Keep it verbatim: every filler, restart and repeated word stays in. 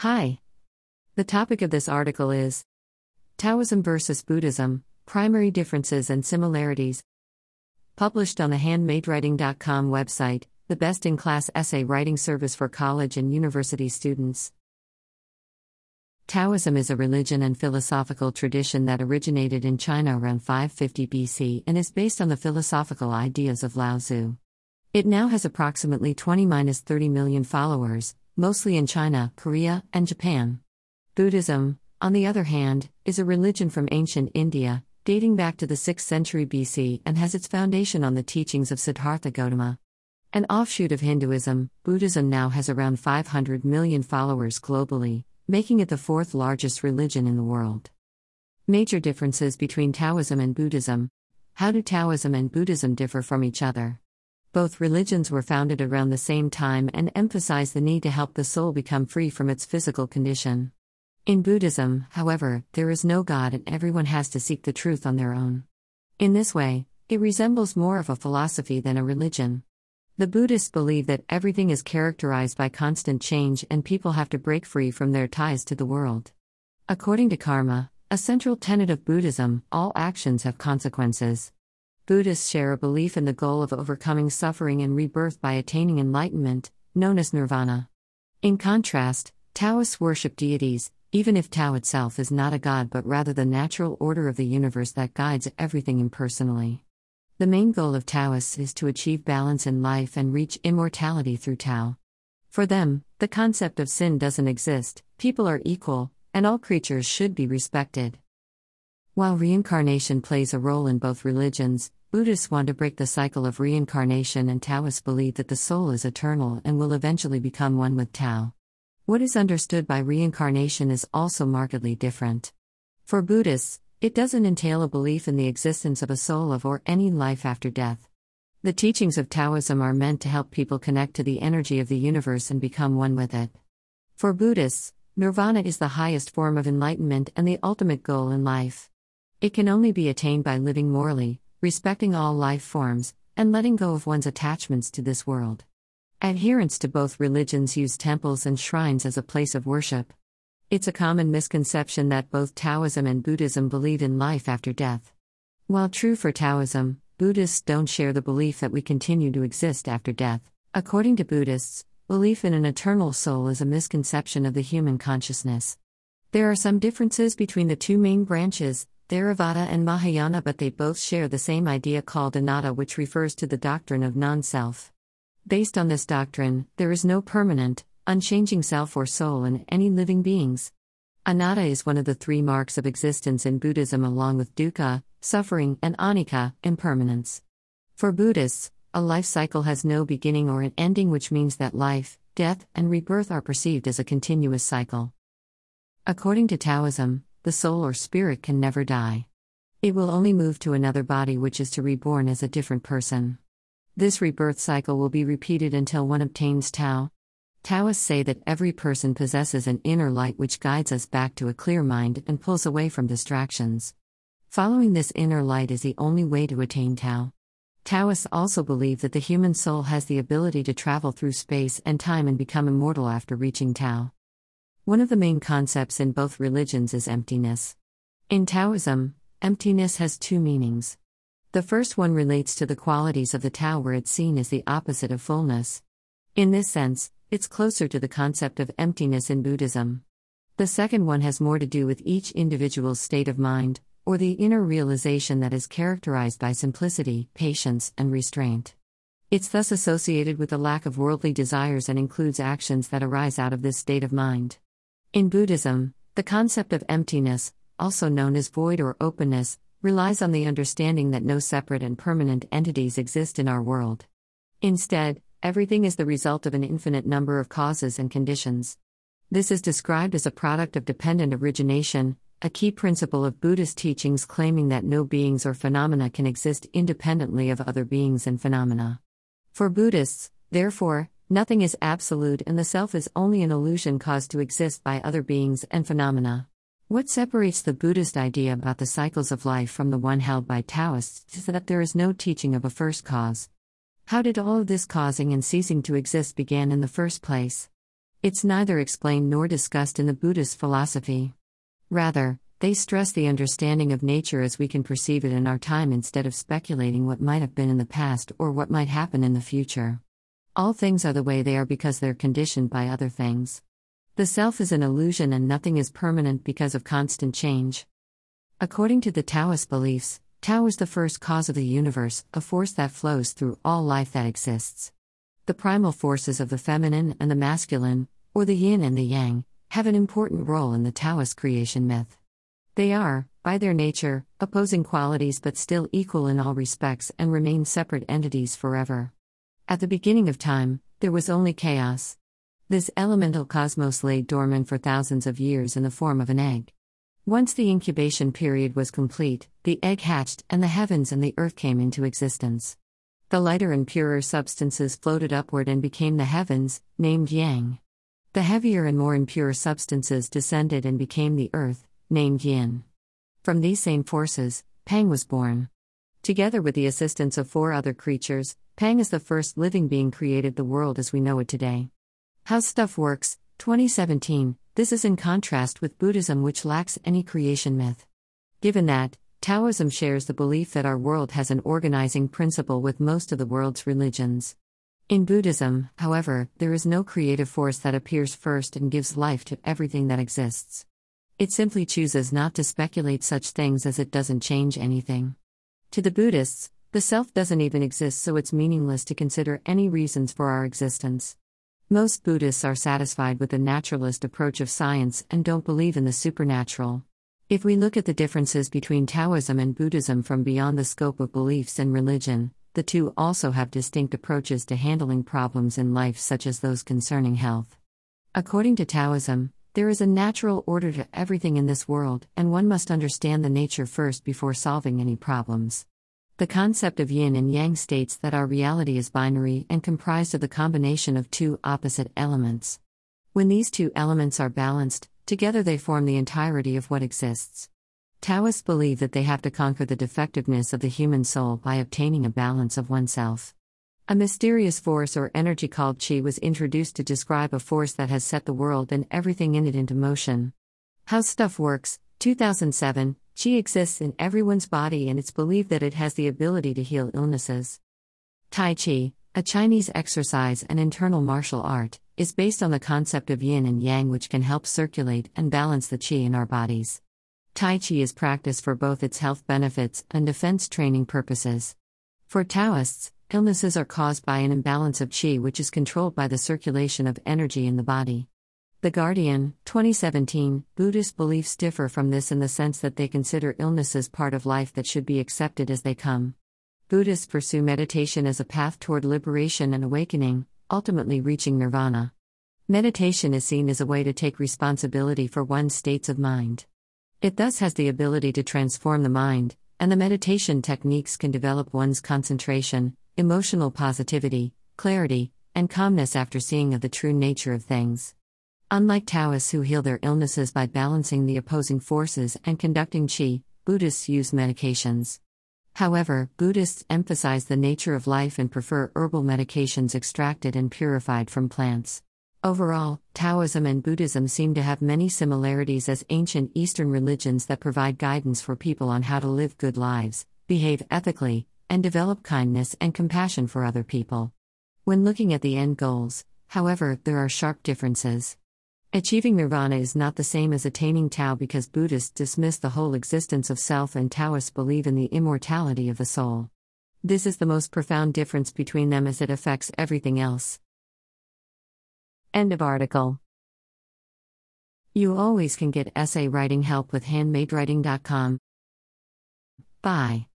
Hi. The topic of this article is Taoism versus Buddhism, Primary Differences and Similarities. Published on the handmade writing dot com website, the best-in-class essay writing service for college and university students. Taoism is a religion and philosophical tradition that originated in China around five fifty B C and is based on the philosophical ideas of Lao Tzu. It now has approximately twenty to thirty million followers, mostly in China, Korea, and Japan. Buddhism, on the other hand, is a religion from ancient India, dating back to the sixth century B C and has its foundation on the teachings of Siddhartha Gautama. An offshoot of Hinduism, Buddhism now has around five hundred million followers globally, making it the fourth largest religion in the world. Major differences between Taoism and Buddhism. How do Taoism and Buddhism differ from each other? Both religions were founded around the same time and emphasize the need to help the soul become free from its physical condition. In Buddhism, however, there is no God and everyone has to seek the truth on their own. In this way, it resembles more of a philosophy than a religion. The Buddhists believe that everything is characterized by constant change and people have to break free from their ties to the world. According to karma, a central tenet of Buddhism, all actions have consequences. Buddhists share a belief in the goal of overcoming suffering and rebirth by attaining enlightenment, known as nirvana. In contrast, Taoists worship deities, even if Tao itself is not a god but rather the natural order of the universe that guides everything impersonally. The main goal of Taoists is to achieve balance in life and reach immortality through Tao. For them, the concept of sin doesn't exist, people are equal, and all creatures should be respected. While reincarnation plays a role in both religions, Buddhists want to break the cycle of reincarnation and Taoists believe that the soul is eternal and will eventually become one with Tao. What is understood by reincarnation is also markedly different. For Buddhists, it doesn't entail a belief in the existence of a soul of or any life after death. The teachings of Taoism are meant to help people connect to the energy of the universe and become one with it. For Buddhists, nirvana is the highest form of enlightenment and the ultimate goal in life. It can only be attained by living morally, respecting all life forms, and letting go of one's attachments to this world. Adherents to both religions use temples and shrines as a place of worship. It's a common misconception that both Taoism and Buddhism believe in life after death. While true for Taoism, Buddhists don't share the belief that we continue to exist after death. According to Buddhists, belief in an eternal soul is a misconception of the human consciousness. There are some differences between the two main branches, Theravada and Mahayana, but they both share the same idea called anatta, which refers to the doctrine of non-self. Based on this doctrine, there is no permanent, unchanging self or soul in any living beings. Anatta is one of the three marks of existence in Buddhism along with dukkha, suffering, and anicca, impermanence. For Buddhists, a life cycle has no beginning or an ending, which means that life, death, and rebirth are perceived as a continuous cycle. According to Taoism, the soul or spirit can never die. It will only move to another body, which is to reborn as a different person. This rebirth cycle will be repeated until one obtains Tao. Taoists say that every person possesses an inner light which guides us back to a clear mind and pulls away from distractions. Following this inner light is the only way to attain Tao. Taoists also believe that the human soul has the ability to travel through space and time and become immortal after reaching Tao. One of the main concepts in both religions is emptiness. In Taoism, emptiness has two meanings. The first one relates to the qualities of the Tao, where it's seen as the opposite of fullness. In this sense, it's closer to the concept of emptiness in Buddhism. The second one has more to do with each individual's state of mind, or the inner realization that is characterized by simplicity, patience, and restraint. It's thus associated with the lack of worldly desires and includes actions that arise out of this state of mind. In Buddhism, the concept of emptiness, also known as void or openness, relies on the understanding that no separate and permanent entities exist in our world. Instead, everything is the result of an infinite number of causes and conditions. This is described as a product of dependent origination, a key principle of Buddhist teachings claiming that no beings or phenomena can exist independently of other beings and phenomena. For Buddhists, therefore, nothing is absolute and the self is only an illusion caused to exist by other beings and phenomena. What separates the Buddhist idea about the cycles of life from the one held by Taoists is that there is no teaching of a first cause. How did all of this causing and ceasing to exist begin in the first place? It's neither explained nor discussed in the Buddhist philosophy. Rather, they stress the understanding of nature as we can perceive it in our time instead of speculating what might have been in the past or what might happen in the future. All things are the way they are because they're conditioned by other things. The self is an illusion and nothing is permanent because of constant change. According to the Taoist beliefs, Tao is the first cause of the universe, a force that flows through all life that exists. The primal forces of the feminine and the masculine, or the yin and the yang, have an important role in the Taoist creation myth. They are, by their nature, opposing qualities but still equal in all respects and remain separate entities forever. At the beginning of time, there was only chaos. This elemental cosmos lay dormant for thousands of years in the form of an egg. Once the incubation period was complete, the egg hatched and the heavens and the earth came into existence. The lighter and purer substances floated upward and became the heavens, named Yang. The heavier and more impure substances descended and became the earth, named Yin. From these same forces, Pang was born. Together with the assistance of four other creatures, Pang is the first living being created the world as we know it today. How Stuff Works, twenty seventeen. This is in contrast with Buddhism, which lacks any creation myth. Given that, Taoism shares the belief that our world has an organizing principle with most of the world's religions. In Buddhism, however, there is no creative force that appears first and gives life to everything that exists. It simply chooses not to speculate such things as it doesn't change anything. To the Buddhists, the self doesn't even exist, so it's meaningless to consider any reasons for our existence. Most Buddhists are satisfied with the naturalist approach of science and don't believe in the supernatural. If we look at the differences between Taoism and Buddhism from beyond the scope of beliefs and religion, the two also have distinct approaches to handling problems in life, such as those concerning health. According to Taoism, there is a natural order to everything in this world, and one must understand the nature first before solving any problems. The concept of yin and yang states that our reality is binary and comprised of the combination of two opposite elements. When these two elements are balanced, together they form the entirety of what exists. Taoists believe that they have to conquer the defectiveness of the human soul by obtaining a balance of oneself. A mysterious force or energy called qi was introduced to describe a force that has set the world and everything in it into motion. How Stuff Works, two thousand seven. Qi exists in everyone's body and it's believed that it has the ability to heal illnesses. Tai Chi, a Chinese exercise and internal martial art, is based on the concept of yin and yang, which can help circulate and balance the qi in our bodies. Tai Chi is practiced for both its health benefits and defense training purposes. For Taoists, illnesses are caused by an imbalance of qi, which is controlled by the circulation of energy in the body. The Guardian, twenty seventeen. Buddhist beliefs differ from this in the sense that they consider illnesses part of life that should be accepted as they come. Buddhists pursue meditation as a path toward liberation and awakening, ultimately reaching nirvana. Meditation is seen as a way to take responsibility for one's states of mind. It thus has the ability to transform the mind, and the meditation techniques can develop one's concentration, emotional positivity, clarity, and calmness after seeing of the true nature of things. Unlike Taoists who heal their illnesses by balancing the opposing forces and conducting qi, Buddhists use medications. However, Buddhists emphasize the nature of life and prefer herbal medications extracted and purified from plants. Overall, Taoism and Buddhism seem to have many similarities as ancient Eastern religions that provide guidance for people on how to live good lives, behave ethically, and develop kindness and compassion for other people. When looking at the end goals, however, there are sharp differences. Achieving nirvana is not the same as attaining Tao because Buddhists dismiss the whole existence of self and Taoists believe in the immortality of the soul. This is the most profound difference between them as it affects everything else. End of article. You always can get essay writing help with handmadewriting dot com. Bye.